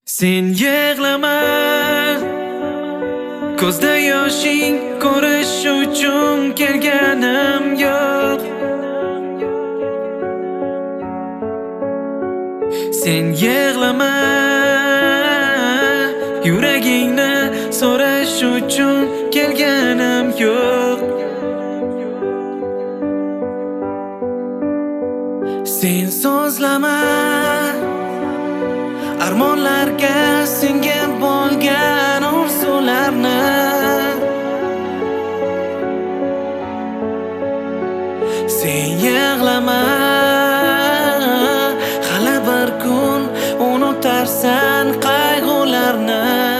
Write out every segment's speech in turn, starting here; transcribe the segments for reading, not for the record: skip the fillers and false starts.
Sen yig'lama, ko'zda yoshing ko'rish uchun kelganim yo'q. Sen yig'lama, yuragingni so'rash uchun kelganim yo'q. Sen so'zlama, armonlarga singib bo'lgan orzularni. Sen yig'lama, hali bir kun unutarsan qayg'ularni.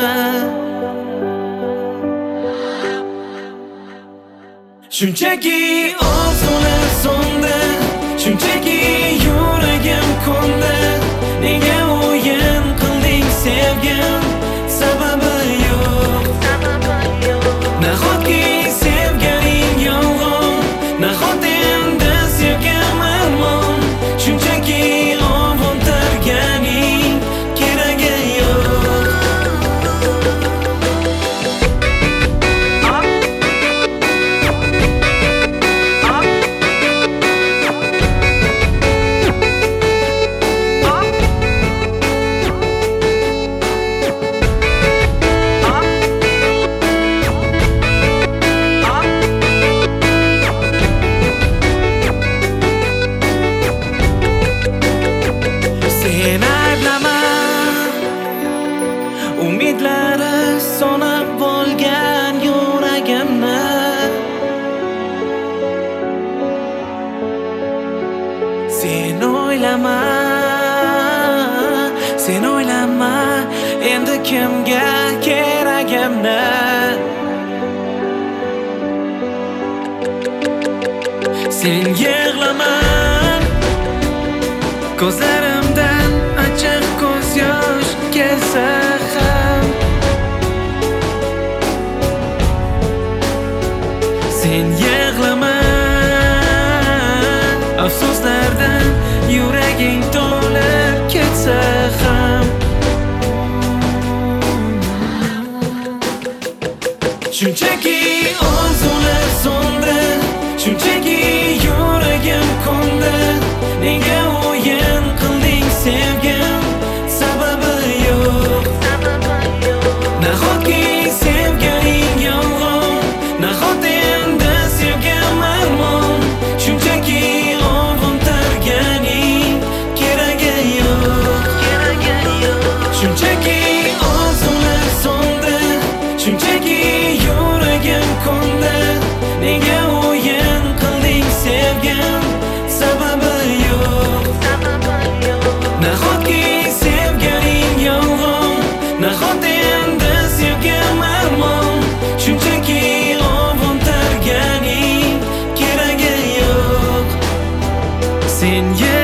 Shunchaki orzular so'ndi, shunchaki yuragim ko'ndi. Nega o'yin qilding sevgim, sababi yo'q. Nahotki sevganing yolg'on, nahot endi sevgim armon. Shunchaki ovuntirganing keragi yo'q. Sen ayblama, umidlari so'nib bo'lgan yuragimni. Sen o'ylama, sen o'ylama endi kimga keragimni. Sen yig'lama, ko'zlarimdan achchiq ko'z yosh kelsa ham. Sen yig'lama, afsuslardan yuraging to'lib ketsa ham. Shunchaki orzular so'ndi, shunchaki yuragim ko'ndi. Nega o'yin qilding sevgim, sababi yo'q. Nahotki sevganing yolg'on, nahot endi sevgim armon. Shunchaki ovuntirganing keragi yo'q. Shunchaki orzular so'ndi, shunchaki yuragim ko'ndi. Nega o'yin qilding sevgim, sababi yo'q. Nahotki sevganing yolg'on, nahot endi sevgim armon. Shunchaki ovuntirganing keragi yo'q. Sen